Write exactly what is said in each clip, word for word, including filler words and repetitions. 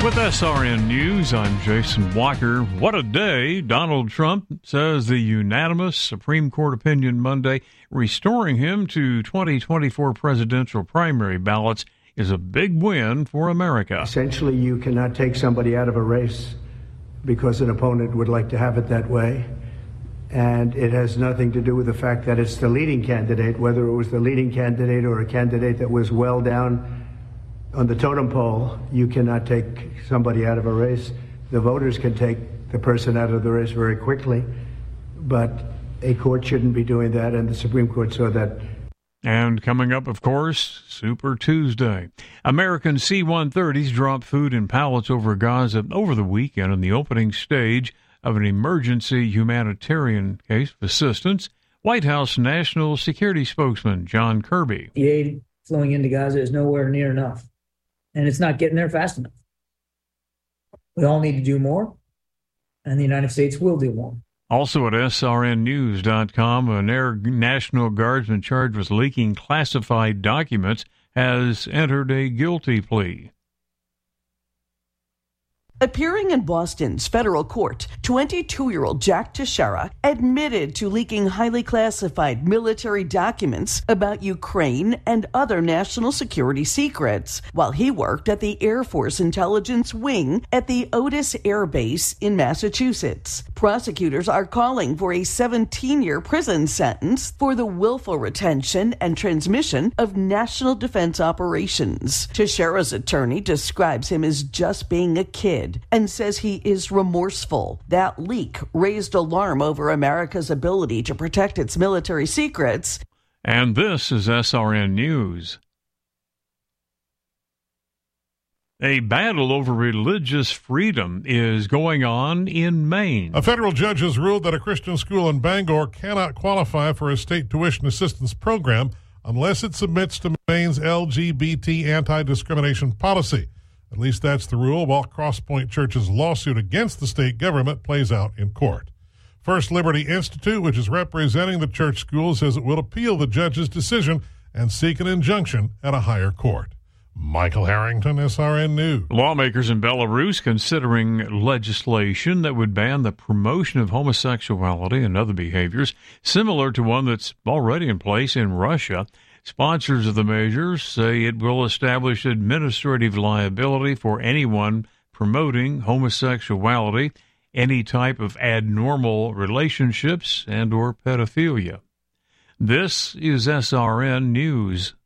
With S R N News, I'm Jason Walker. What a day. Donald Trump says the unanimous Supreme Court opinion Monday restoring him to twenty twenty-four presidential primary ballots is a big win for America. Essentially, you cannot take somebody out of a race because an opponent would like to have it that way. And it has nothing to do with the fact that it's the leading candidate, whether it was the leading candidate or a candidate that was well down on the totem pole. You cannot take somebody out of a race. The voters can take the person out of the race very quickly, but a court shouldn't be doing that, and the Supreme Court saw that. And coming up, of course, Super Tuesday. American C one thirties dropped food in pallets over Gaza over the weekend in the opening stage of an emergency humanitarian case of assistance. White House National Security Spokesman John Kirby. The aid flowing into Gaza is nowhere near enough, and it's not getting there fast enough. We all need to do more, and the United States will do more. Also at S R N news dot com, an Air National Guardsman charged with leaking classified documents has entered a guilty plea. Appearing in Boston's federal court, twenty-two-year-old Jack Teixeira admitted to leaking highly classified military documents about Ukraine and other national security secrets while he worked at the Air Force Intelligence Wing at the Otis Air Base in Massachusetts. Prosecutors are calling for a seventeen-year prison sentence for the willful retention and transmission of national defense operations. Teixeira's attorney describes him as just being a kid and says he is remorseful. That leak raised alarm over America's ability to protect its military secrets. And this is S R N News. A battle over religious freedom is going on in Maine. A federal judge has ruled that a Christian school in Bangor cannot qualify for a state tuition assistance program unless it submits to Maine's L G B T anti-discrimination policy. At least that's the rule, while Crosspoint Church's lawsuit against the state government plays out in court. First Liberty Institute, which is representing the church school, says it will appeal the judge's decision and seek an injunction at a higher court. Michael Harrington, S R N News. Lawmakers in Belarus considering legislation that would ban the promotion of homosexuality and other behaviors similar to one that's already in place in Russia. Sponsors of the measures say it will establish administrative liability for anyone promoting homosexuality, any type of abnormal relationships, and or pedophilia. This is S R N News.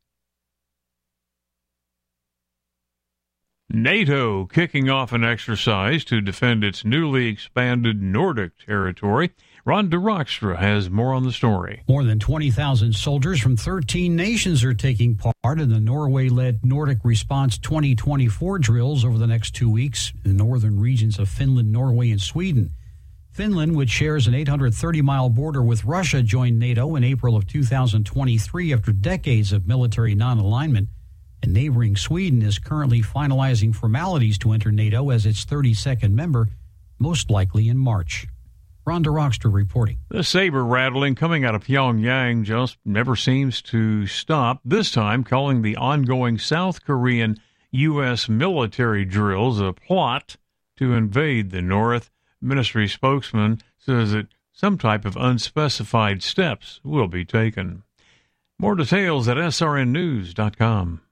NATO kicking off an exercise to defend its newly expanded Nordic territory. Rhonda Rockstra has more on the story. More than twenty thousand soldiers from thirteen nations are taking part in the Norway-led Nordic Response twenty twenty-four drills over the next two weeks in the northern regions of Finland, Norway, and Sweden. Finland, which shares an eight hundred thirty mile border with Russia, joined NATO in April of two thousand twenty-three after decades of military non-alignment. And neighboring Sweden is currently finalizing formalities to enter NATO as its thirty-second member, most likely in March. Rhonda Rockstra reporting. The saber rattling coming out of Pyongyang just never seems to stop, this time calling the ongoing South Korean U S military drills a plot to invade the North. Ministry spokesman says that some type of unspecified steps will be taken. More details at S R N news dot com.